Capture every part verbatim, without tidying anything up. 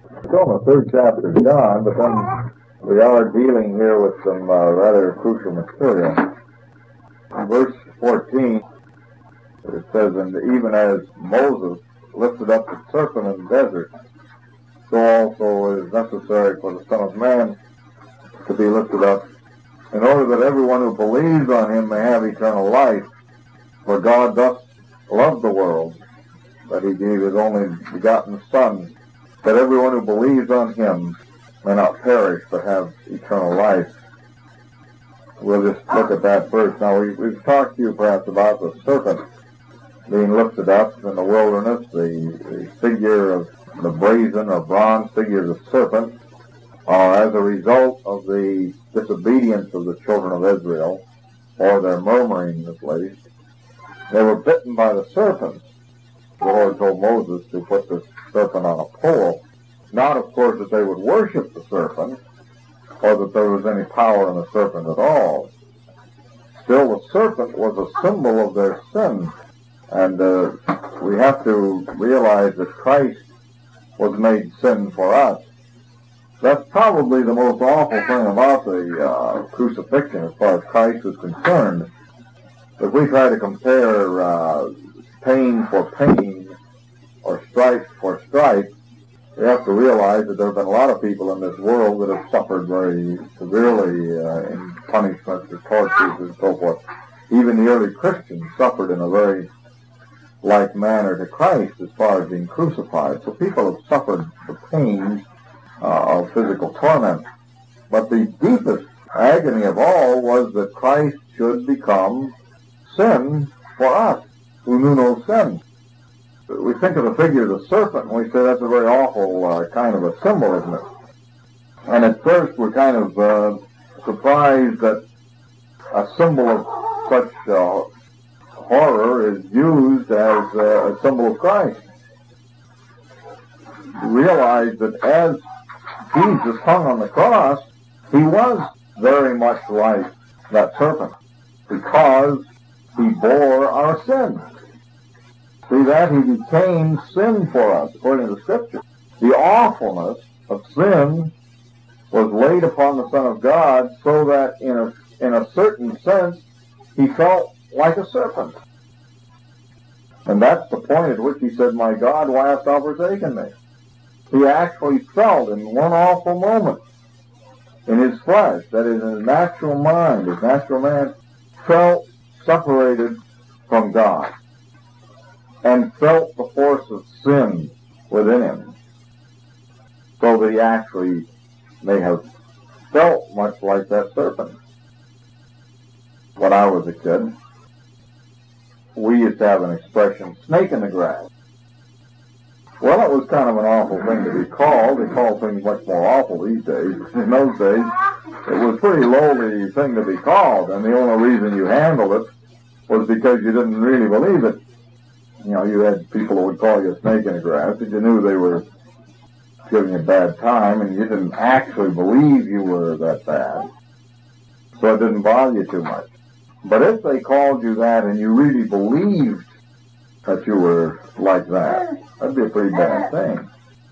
Still in the third chapter of John, but then we are dealing here with some uh, rather crucial material. In verse fourteen, it says, "And even as Moses lifted up the serpent in the desert, so also it is necessary for the Son of Man to be lifted up, in order that everyone who believes on him may have eternal life. For God thus loved the world, that he gave his only begotten Son, that everyone who believes on him may not perish, but have eternal life." We'll just look at that verse. Now, we, we've talked to you perhaps about the serpent being lifted up in the wilderness, the, the figure of the brazen or bronze figure of the serpent, uh, as a result of the disobedience of the children of Israel, or their murmuring at least. They were bitten by the serpent. The Lord told Moses to put the serpent on a pole. Not, of course, that they would worship the serpent, or that there was any power in the serpent at all. Still, the serpent was a symbol of their sin. And uh, we have to realize that Christ was made sin for us. That's probably the most awful thing about the uh, crucifixion as far as Christ is concerned. If we try to compare uh, pain for pain or stripe for stripe, we have to realize that there have been a lot of people in this world that have suffered very severely uh, in punishments or tortures and so forth. Even the early Christians suffered in a very like manner to Christ as far as being crucified. So people have suffered the pains uh, of physical torment. But the deepest agony of all was that Christ should become sin for us, who knew no sin. We think of the figure of the serpent, and we say that's a very awful uh, kind of a symbol, isn't it? And at first we're kind of uh, surprised that a symbol of such uh, horror is used as uh, a symbol of Christ. Realize that as Jesus hung on the cross, he was very much like that serpent, because he bore our sins. See that? He became sin for us, according to the Scripture. The awfulness of sin was laid upon the Son of God so that in a, in a certain sense, he felt like a serpent. And that's the point at which he said, "My God, why hast thou forsaken me?" He actually felt in one awful moment in his flesh, that is, in his natural mind, his natural man, felt separated from God and felt the force of sin within him, so that he actually may have felt much like that serpent. When I was a kid, we used to have an expression, "snake in the grass." Well, it was kind of an awful thing to be called. They call things much more awful these days. In those days, it was a pretty lowly thing to be called, and the only reason you handled it was because you didn't really believe it. You know, you had people who would call you a snake in the grass, and you knew they were giving you a bad time, and you didn't actually believe you were that bad, so it didn't bother you too much. But if they called you that and you really believed that you were like that, that'd be a pretty bad thing.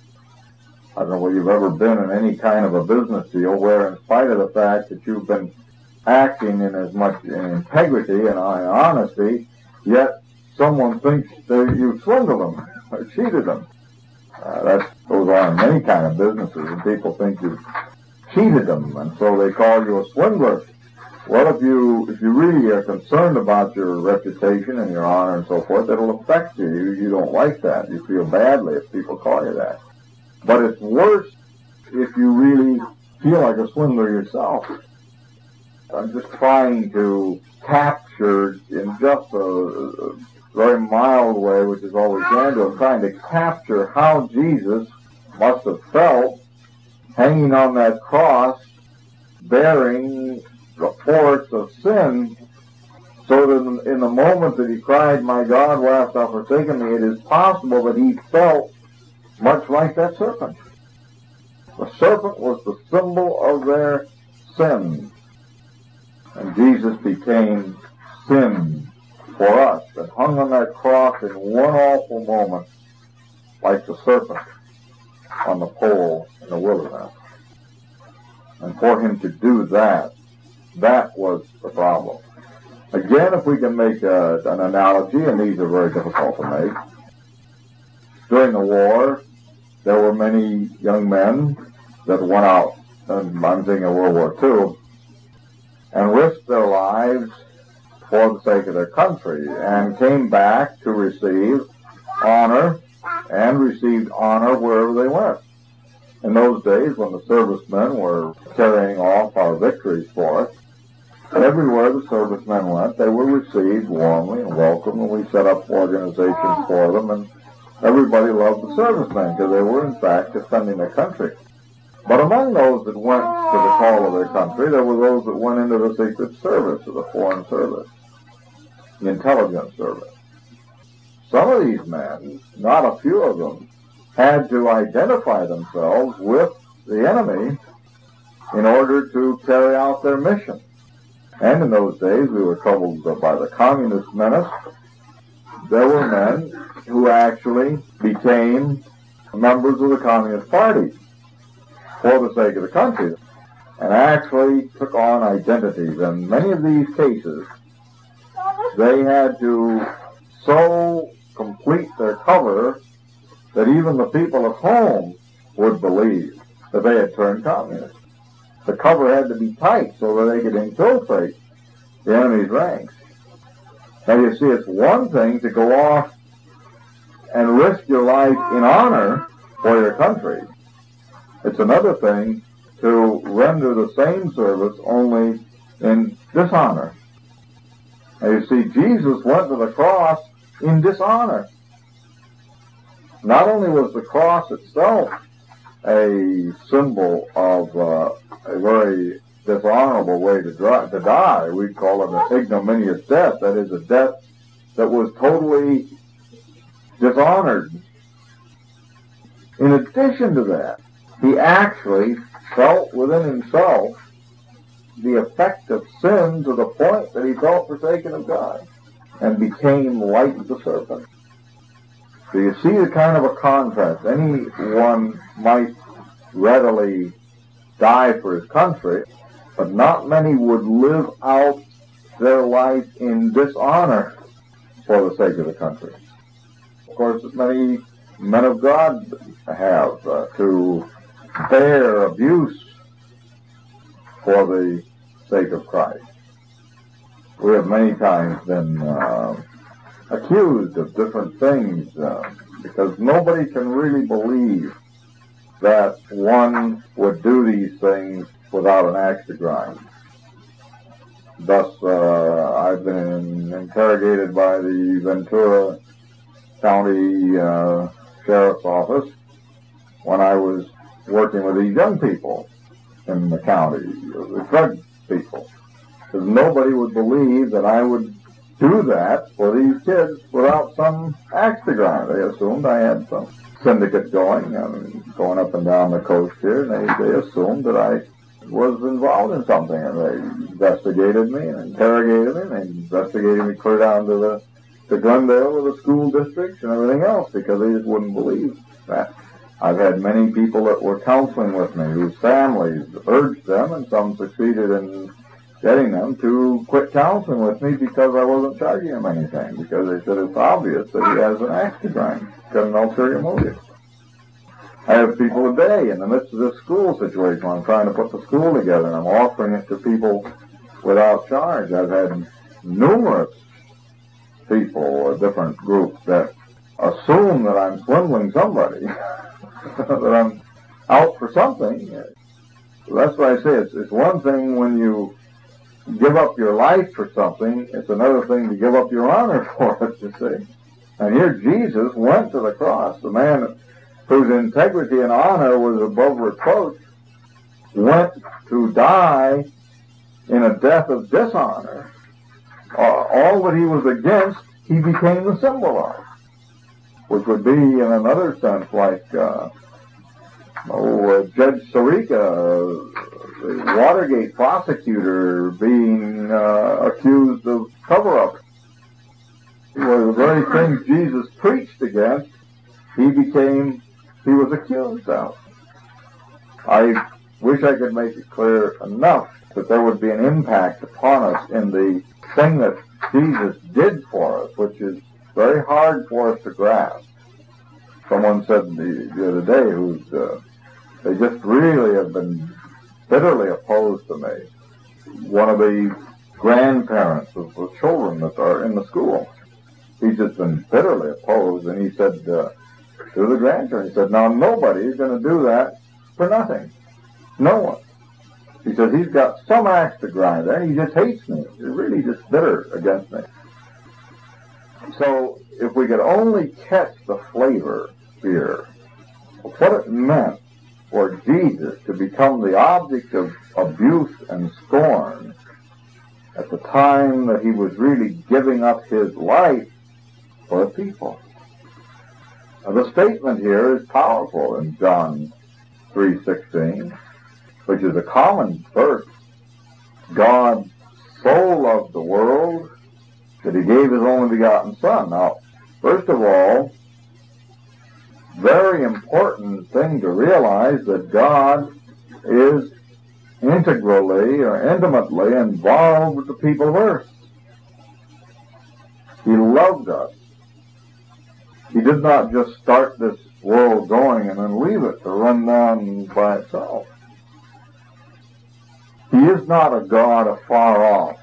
I don't know whether you've ever been in any kind of a business deal where, in spite of the fact that you've been acting in as much integrity and honesty, yet someone thinks that you swindled them or cheated them. Uh, that goes on in many kind of businesses, and people think you cheated them, and so they call you a swindler. Well, if you if you really are concerned about your reputation and your honor and so forth, it'll affect you. You, you don't like that. You feel badly if people call you that. But it's worse if you really feel like a swindler yourself. I'm just trying to capture in just a, a very mild way, which is all we can do. I'm trying to capture how Jesus must have felt hanging on that cross, bearing the force of sin, so that in the moment that he cried, "My God, why hast thou forsaken me?" it is possible that he felt much like that serpent. The serpent was the symbol of their sin, and Jesus became sin for us and hung on that cross in one awful moment like the serpent. on the pole in the wilderness. And for him to do that, that was the problem. Again, if we can make a, an analogy, and these are very difficult to make, during the war, there were many young men that went out, and I'm thinking of World War Two, and risked their lives for the sake of their country, and came back to receive honor, and received honor wherever they went. In those days, when the servicemen were carrying off our victories for us, everywhere the servicemen went, they were received warmly and welcomed, and we set up organizations for them, and everybody loved the servicemen because they were, in fact, defending their country. But among those that went to the call of their country, there were those that went into the secret service of the foreign service, the intelligence service. Some of these men, not a few of them, had to identify themselves with the enemy in order to carry out their mission. And in those days, we were troubled by the communist menace. There were men who actually became members of the Communist Party for the sake of the country, and actually took on identities. In many of these cases, they had to so complete their cover that even the people at home would believe that they had turned communist. The cover had to be tight so that they could infiltrate the enemy's ranks. Now you see, it's one thing to go off and risk your life in honor for your country. It's another thing to render the same service only in dishonor. Now you see, Jesus went to the cross in dishonor. Not only was the cross itself a symbol of uh, a very dishonorable way to, dry, to die, we'd call it an ignominious death, that is, a death that was totally dishonored. In addition to that, he actually felt within himself the effect of sin to the point that he felt forsaken of God and became like the serpent. So you see the kind of a contrast. Anyone might readily die for his country, but not many would live out their life in dishonor for the sake of the country. Of course, as many men of God have uh, to bear abuse for the sake of Christ. We have many times been uh, accused of different things uh, because nobody can really believe that one would do these things without an axe to grind. Thus, uh, I've been interrogated by the Ventura County uh, Sheriff's Office when I was working with these young people in the county, the drug people, because nobody would believe that I would do that for these kids without some axe to grind. They assumed I had some syndicate going, I mean, going up and down the coast here, and they, they assumed that I was involved in something, and they investigated me and interrogated me, and they investigated me clear down to the to Glendale, to the school districts, and everything else, because they just wouldn't believe that. I've had many people that were counseling with me whose families urged them, and some succeeded in getting them to quit counseling with me because I wasn't charging them anything, because they said it's obvious that he has an axe to grind, got an ulterior motive. I have people today in the midst of this school situation where I'm trying to put the school together, and I'm offering it to people without charge. I've had numerous people or different groups that assume that I'm swindling somebody, that I'm out for something. So that's why I say it's, it's one thing when you give up your life for something, it's another thing to give up your honor for it, you see. And here Jesus went to the cross. The man whose integrity and honor was above reproach went to die in a death of dishonor. Uh, all that he was against, he became the symbol of, which would be, in another sense, like uh, oh, uh, Judge Sirica, the Watergate prosecutor, being uh, accused of cover-up. Well, the very things Jesus preached against, he became he was accused of. I wish I could make it clear enough that there would be an impact upon us in the thing that Jesus did for us, which is very hard for us to grasp. Someone said the, the other day, who's uh, they just really have been bitterly opposed to me. One of the grandparents of the children that are in the school, he's just been bitterly opposed, and he said uh, to the grandchildren, he said, now nobody is going to do that for nothing. No one. He said, he's got some axe to grind there, and he just hates me. He's really just bitter against me. So if we could only catch the flavor here of what it meant for Jesus to become the object of abuse and scorn at the time that he was really giving up his life for the people. Now, the statement here is powerful in John three sixteen, which is a common verse. God so loved the world that he gave his only begotten Son. Now, first of all, very important thing to realize that God is integrally or intimately involved with the people of earth. He loved us. He did not just start this world going and then leave it to run down by itself. He is not a God afar off.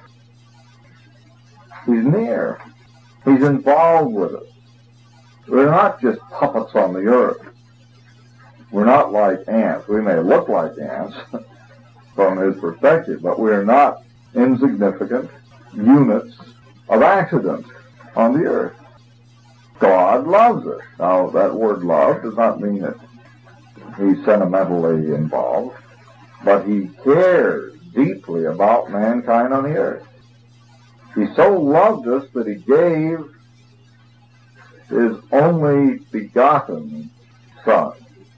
He's near. He's involved with us. We're not just puppets on the earth. We're not like ants. We may look like ants from his perspective, but we're not insignificant units of accident on the earth. God loves us. Now, that word love does not mean that he's sentimentally involved, but he cares deeply about mankind on the earth. He so loved us that he gave his only begotten Son.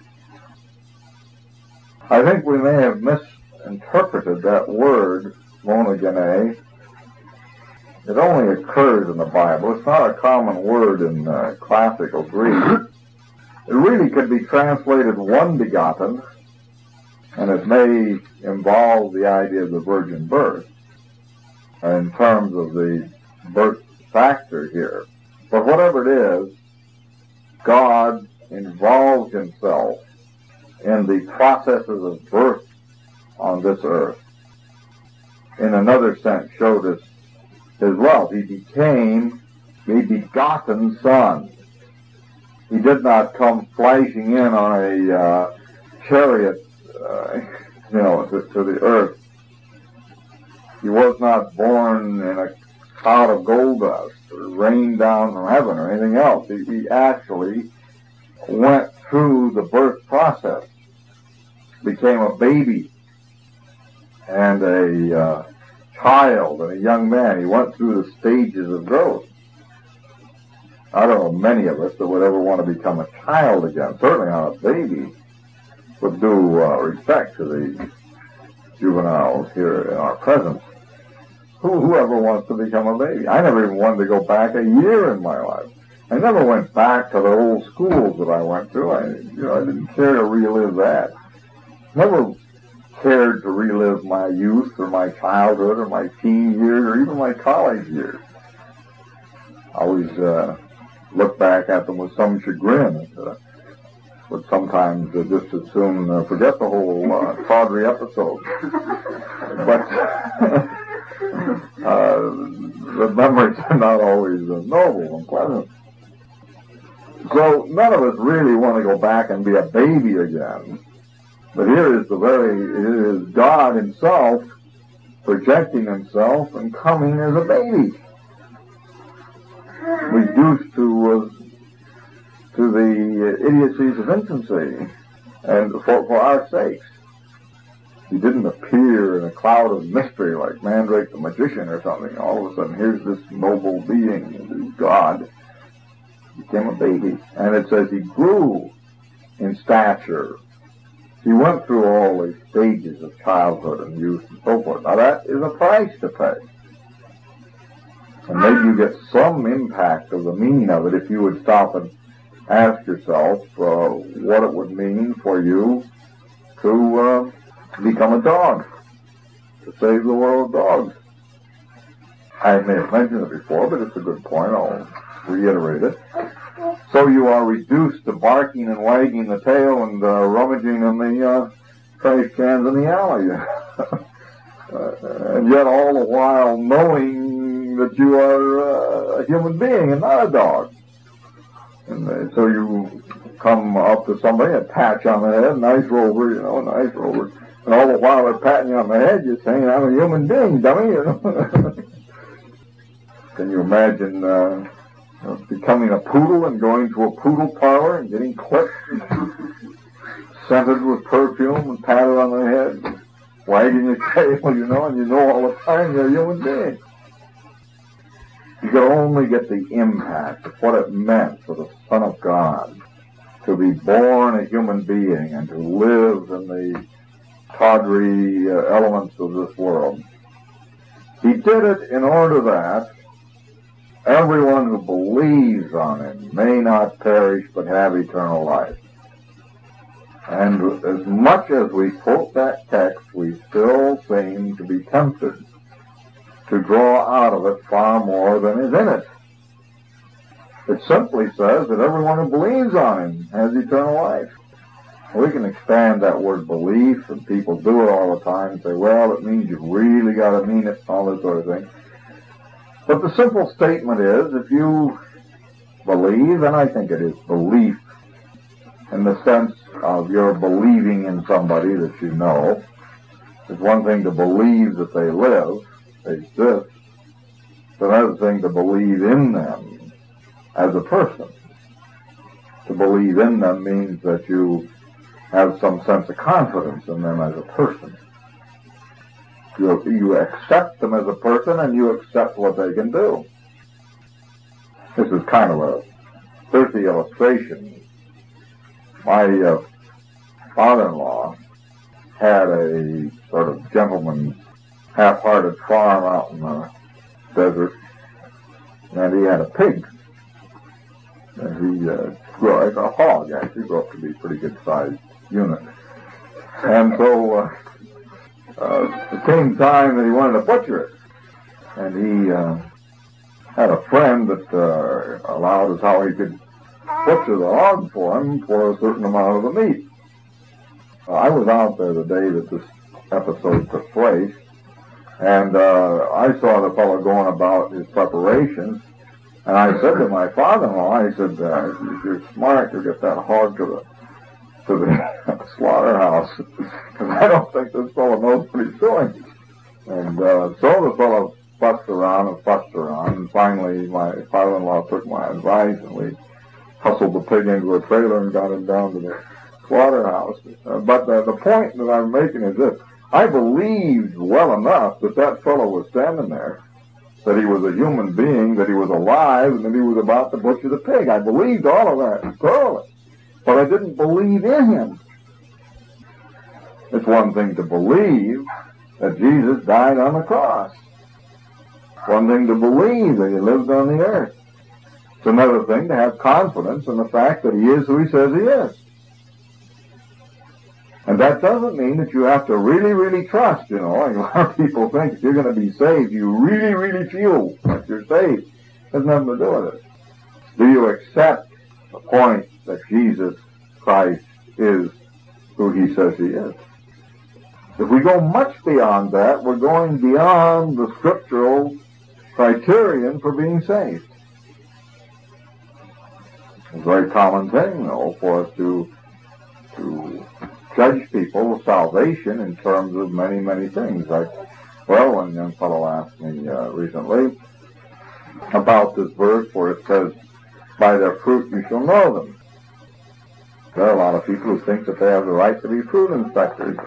I think we may have misinterpreted that word, monogene. It only occurs in the Bible. It's not a common word in uh, classical Greek. It really could be translated one begotten, and it may involve the idea of the virgin birth in terms of the birth factor here. But whatever it is, God involved himself in the processes of birth on this earth. In another sense, showed us his love. He became a begotten Son. He did not come flashing in on a uh, chariot, uh, you know, to, to the earth. He was not born in a cloud of gold dust or rained down from heaven or anything else. He, he actually went through the birth process, became a baby and a uh, child and a young man. He went through the stages of growth. I don't know many of us that would ever want to become a child again. Certainly not a baby. With due uh, respect to the juveniles here in our presence. Who, whoever wants to become a baby? I never even wanted to go back a year in my life. I never went back to the old schools that I went to. I, you know, I didn't care to relive that. Never cared to relive my youth or my childhood or my teen years or even my college years. I always uh, look back at them with some chagrin. And, uh, would sometimes uh, just as soon uh, forget the whole uh, tawdry episode. But uh, the memories are not always uh, noble and pleasant. So none of us really want to go back and be a baby again. But here is the very, it is God himself projecting himself and coming as a baby. Reduced to, uh, to the idiocies of infancy and for, for our sakes. He didn't appear in a cloud of mystery like Mandrake the magician or something. All of a sudden, here's this noble being, who's God. He became a baby. And it says he grew in stature. He went through all the stages of childhood and youth and so forth. Now that is a price to pay. And maybe you get some impact of the meaning of it if you would stop and ask yourself uh, what it would mean for you to uh, become a dog, to save the world of dogs. I may have mentioned it before, but it's a good point. I'll reiterate it. So you are reduced to barking and wagging the tail and uh, rummaging in the uh, trash cans in the alley. uh, and yet all the while knowing that you are uh, a human being and not a dog. And uh, so you come up to somebody and patch on the head, nice rover, you know, nice rover. And all the while they're patting you on the head, you're saying, I'm a human being, dummy, you know. Can you imagine uh, becoming a poodle and going to a poodle parlor and getting clipped, scented with perfume and patted on the head, wagging your tail, you know, and you know all the time you're a human being. You could only get the impact of what it meant for the Son of God to be born a human being and to live in the tawdry uh, elements of this world. He did it in order that everyone who believes on him may not perish but have eternal life. And as much as we quote that text, we still seem to be tempted to draw out of it far more than is in it. It simply says that everyone who believes on him has eternal life. We can expand that word belief, and people do it all the time and say, well, it means you've really got to mean it, and all this sort of thing. But the simple statement is, if you believe, and I think it is belief in the sense of you're believing in somebody that you know. It's one thing to believe that they live, they exist. It's another thing to believe in them as a person. To believe in them means that you have some sense of confidence in them as a person. You, you accept them as a person, and you accept what they can do. This is kind of a earthy illustration. My uh, father-in-law had a sort of gentleman's half-hearted farm out in the desert, and he had a pig. And he uh, grew like a hog, actually, grew up to be a pretty good-sized unit. And so uh, uh, it came time that he wanted to butcher it. And he uh, had a friend that uh, allowed us how he could butcher the hog for him for a certain amount of the meat. Uh, I was out there the day that this episode took place, and uh, I saw the fellow going about his preparations, and I said to my father-in-law, I said, uh, if you're smart, you'll get that hog to the to the slaughterhouse, because I don't think this fellow knows what he's doing. And uh, so the fellow fussed around and fussed around, and finally my father-in-law took my advice, and we hustled the pig into a trailer and got him down to the slaughterhouse. Uh, but uh, the point that I'm making is this. I believed well enough that that fellow was standing there, that he was a human being, that he was alive, and that he was about to butcher the pig. I believed all of that thoroughly, but I didn't believe in him. It's one thing to believe that Jesus died on the cross. It's one thing to believe that he lived on the earth. It's another thing to have confidence in the fact that he is who he says he is. And that doesn't mean that you have to really, really trust, you know. A lot of people think if you're going to be saved, you really, really feel like you're saved. It has nothing to do with it. Do you accept the point that Jesus Christ is who he says he is? If we go much beyond that, we're going beyond the scriptural criterion for being saved. It's a very common thing, though, for us to to judge people's salvation in terms of many, many things. Like, well, one young fellow asked me uh, recently about this verse where it says, by their fruit you shall know them. There are a lot of people who think that they have the right to be fruit inspectors.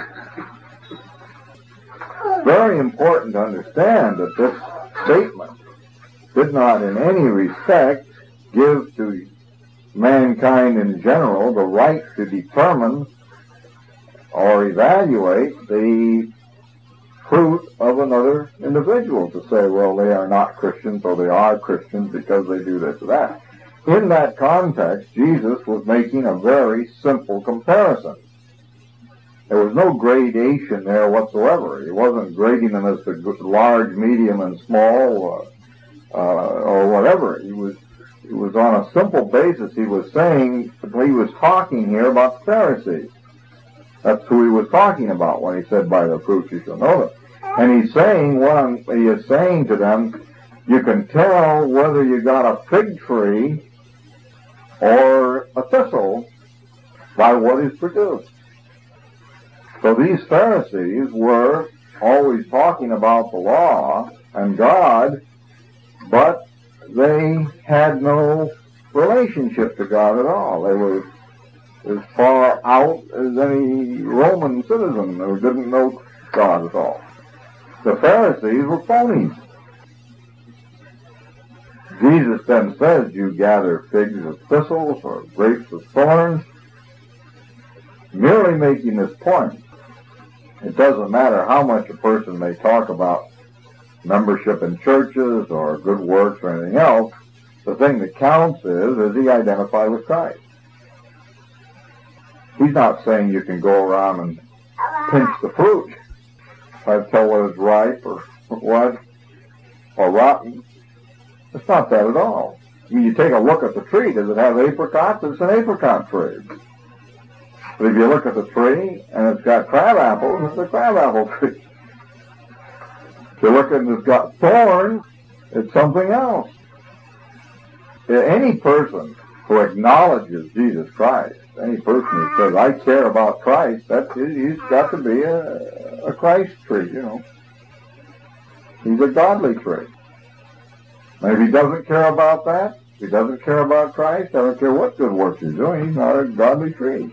Very important to understand that this statement did not in any respect give to mankind in general the right to determine or evaluate the fruit of another individual, to say, well, they are not Christians or they are Christians because they do this or that. in that context, Jesus was making a very simple comparison. There was no gradation there whatsoever. He wasn't grading them as to large, medium, and small, uh, uh, or whatever. He was, he was on a simple basis. He was saying, he was talking here about the Pharisees. That's who he was talking about when he said, by the fruit you shall know them. And he's saying, what I'm, he is saying to them, you can tell whether you got a fig tree or a thistle by what is produced. So these Pharisees were always talking about the law and God, but they had no relationship to God at all. They were as far out as any Roman citizen who didn't know God at all. The Pharisees were phonies. Jesus then says, you gather figs of thistles or grapes of thorns, merely making this point. It doesn't matter how much a person may talk about membership in churches or good works or anything else. The thing that counts is, is he identified with Christ? He's not saying you can go around and pinch the fruit, try to tell whether it's ripe or what, or rotten. It's not that at all. I mean, you take a look at the tree. Does it have apricots? It's an apricot tree. But if you look at the tree and it's got crab apples, it's a crab apple tree. If you look at it and it's got thorns, it's something else. Any person who acknowledges Jesus Christ, any person who says, I care about Christ, that he's got to be a, a Christ tree, you know. He's a godly tree. And if he doesn't care about that, if he doesn't care about Christ, I don't care what good works he's doing, he's not a godly tree.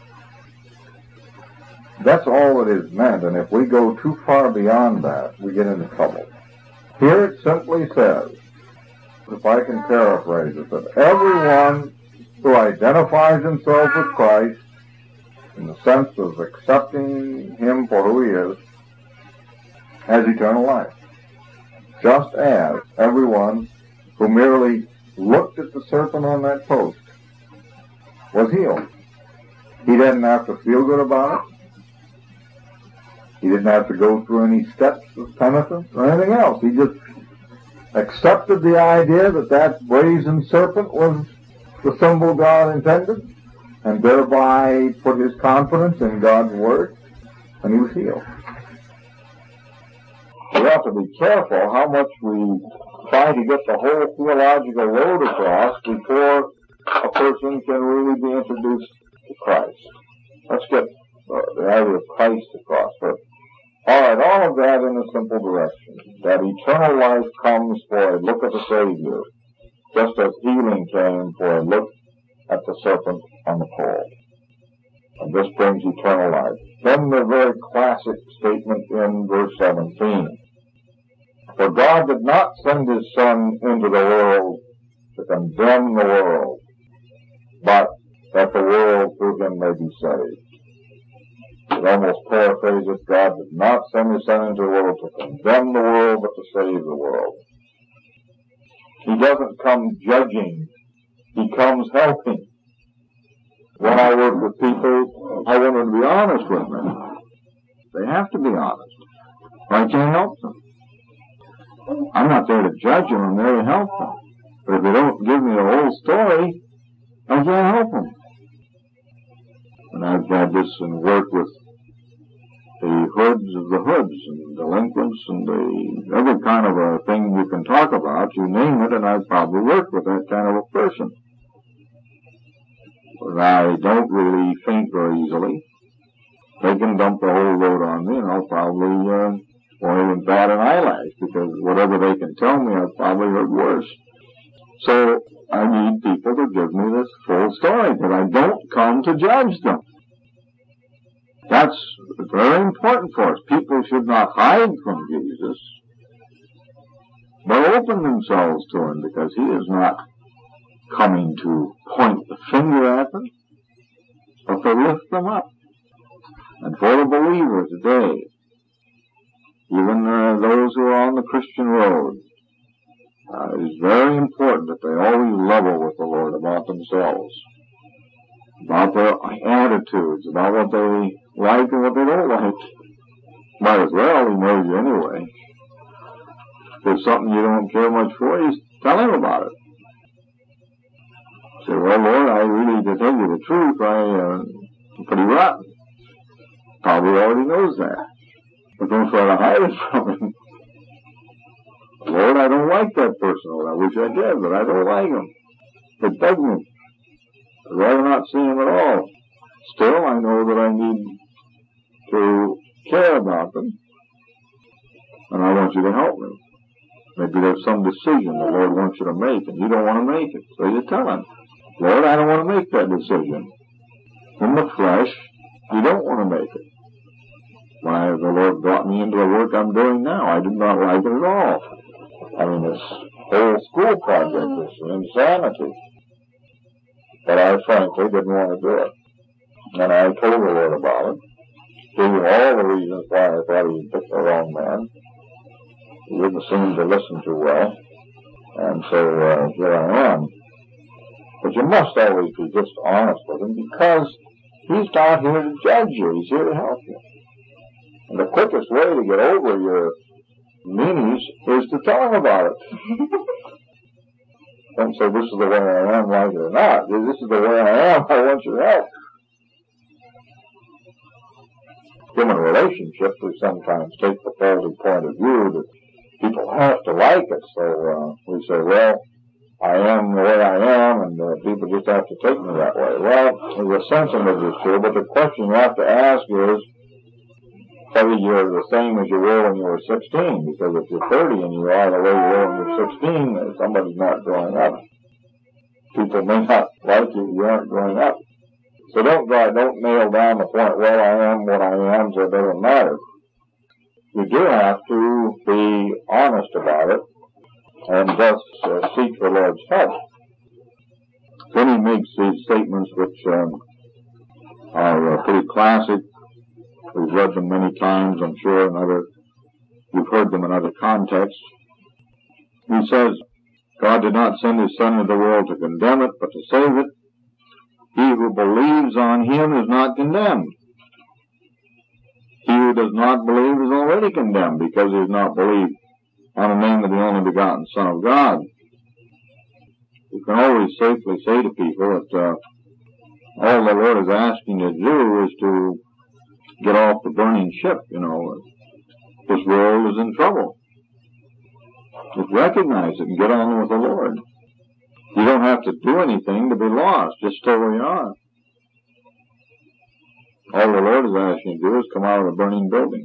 That's all it is meant, and if we go too far beyond that, we get into trouble. Here it simply says, if I can paraphrase it, that everyone who identifies himself with Christ, in the sense of accepting him for who he is, has eternal life. Just as everyone who merely looked at the serpent on that post was healed. He didn't have to feel good about it. He didn't have to go through any steps of penitence or anything else. He just accepted the idea that that brazen serpent was the symbol God intended, and thereby put his confidence in God's word, and he was healed. We have to be careful how much we try to get the whole theological load across before a person can really be introduced to Christ. Let's get uh, the idea of Christ across first. All right, all of that in a simple direction. That eternal life comes for a look at the Savior, just as healing came for a look at the serpent on the pole. And this brings eternal life. Then the very classic statement in verse seventeen. For God did not send his Son into the world to condemn the world, but that the world through him may be saved. It almost paraphrases, God did not send his Son into the world to condemn the world, but to save the world. He doesn't come judging. He comes helping. When I work with people, I want them to be honest with me. They have to be honest. I can't help them. I'm not there to judge them, I'm there to help them. But if they don't give me the whole story, I can't help them. And I've had this in work with the hoods of the hoods and delinquents and the every kind of a thing you can talk about, you name it, and I've probably worked with that kind of a person. But I don't really faint very easily. They can dump the whole load on me, and I'll probably uh, won't even bat an eyelash, because whatever they can tell me, I've probably heard worse. So I need people to give me this full story, but I don't come to judge them. That's very important for us. People should not hide from Jesus, but open themselves to him, because he is not coming to point the finger at them, but to lift them up. And for the believer today, even uh, those who are on the Christian road, Uh, it is very important that they always level with the Lord about themselves, about their attitudes, about what they like and what they don't like. Might as well, he knows you anyway. If there's something you don't care much for, you tell him about it. Say, well, Lord, I really, to tell you the truth, I, uh, I'm pretty rotten. Probably already knows that. But don't try to hide it from him. Lord, I don't like that person. Well, I wish I did, but I don't like him. It bugs me. I'd rather not see him at all. Still, I know that I need to care about them, and I want you to help me. Maybe there's some decision the Lord wants you to make, and you don't want to make it. So you tell him, Lord, I don't want to make that decision. In the flesh, you don't want to make it. Why, the Lord brought me into the work I'm doing now. I did not like it at all. I mean, this whole school project is insanity. But I frankly didn't want to do it. And I told the Lord about it. Gave him all the reasons why I thought he picked the wrong man. He didn't seem to listen too well. And so uh, here I am. But you must always be just honest with him, because he's not here to judge you. He's here to help you. And the quickest way to get over your meanies is to tell him about it. Don't say, this is the way I am, like it or not. This is the way I am, I want your help. Human relationships, we sometimes take the faulty point of view that people have to like it. So uh, we say, well, I am the way I am, and uh, people just have to take me that way. Well, there's a sense in which it's true, but the question you have to ask is whether you're the same as you were when you were sixteen. Because if you're thirty and you are the way you were when you're sixteen, somebody's not growing up. People may not like you, you aren't growing up. So don't try, don't nail down the point, well, I am what I am, so it doesn't matter. You do have to be honest about it, and thus uh, seek the Lord's help. Then he makes these statements which um, are uh, pretty classic. We've read them many times, I'm sure, in other, you've heard them in other contexts. He says, God did not send his Son into the world to condemn it, but to save it. He who believes on him is not condemned. He who does not believe is already condemned, because he has not believed on the name of the only begotten Son of God. You can always safely say to people that uh, all the Lord is asking you to do is to get off the burning ship. You know, this world is in trouble. Just recognize it and get on with the Lord. You don't have to do anything to be lost. Just stay where you are. All the Lord is asking you to do is come out of the burning building.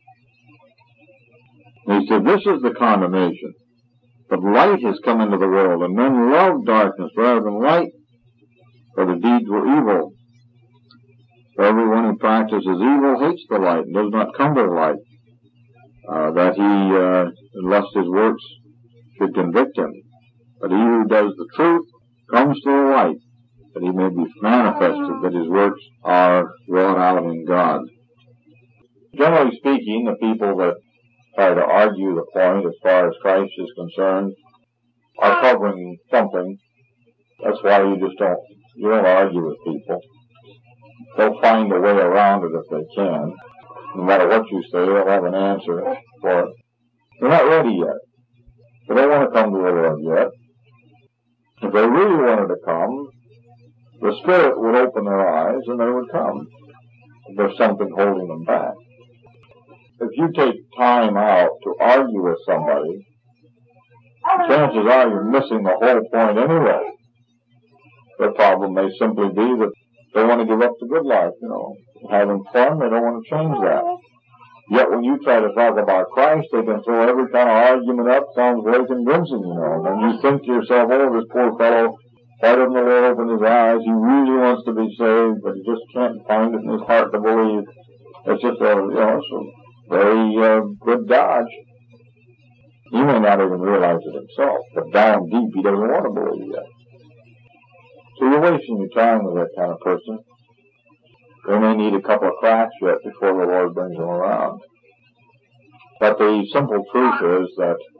And he said, this is the condemnation. But light has come into the world, and men love darkness rather than light, for the deeds were evil. For everyone who practices evil hates the light and does not come to the light, uh, that he, uh, lest his works should convict him. But he who does the truth comes to the light, that he may be manifested that his works are wrought out in God. Generally speaking, the people that try to argue the point as far as Christ is concerned are covering something. That's why you just don't, you don't argue with people. They'll find a way around it if they can. No matter what you say, they'll have an answer for it. They're not ready yet. They don't want to come to the Lord yet. If they really wanted to come, the Spirit would open their eyes and they would come. If there's something holding them back. If you take time out to argue with somebody, chances are you're missing the whole point anyway. The problem may simply be that they want to give up the good life, you know. Having fun, they don't want to change that. Yet when you try to talk about Christ, they can throw every kind of argument up, sounds very convincing, you know. And you think to yourself, oh, this poor fellow, why doesn't the Lord open his eyes? He really wants to be saved, but he just can't find it in his heart to believe. It's just a, you know, it's a very uh, good dodge. He may not even realize it himself, but down deep he doesn't want to believe yet. So you're wasting your time with that kind of person. They may need a couple of cracks yet before the Lord brings them around. But the simple truth is that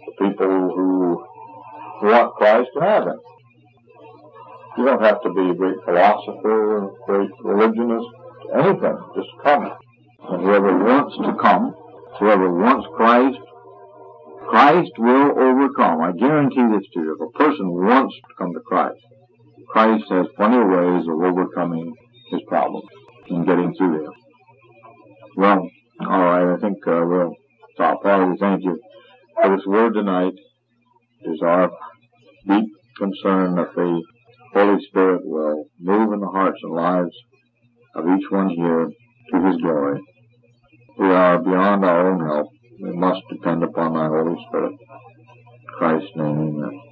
the people who want Christ to have him. You don't have to be a great philosopher, a great religionist, anything. Just come. And whoever wants to come, whoever wants Christ, Christ will overcome. I guarantee this to you. If a person wants to come to Christ, Christ has plenty of ways of overcoming his problems and getting through them. Well, all right, I think uh, we'll stop. Father, we thank you for this word tonight. It is our deep concern that the Holy Spirit will move in the hearts and lives of each one here to his glory. We are beyond our own help. We must depend upon thy Holy Spirit. In Christ's name, amen.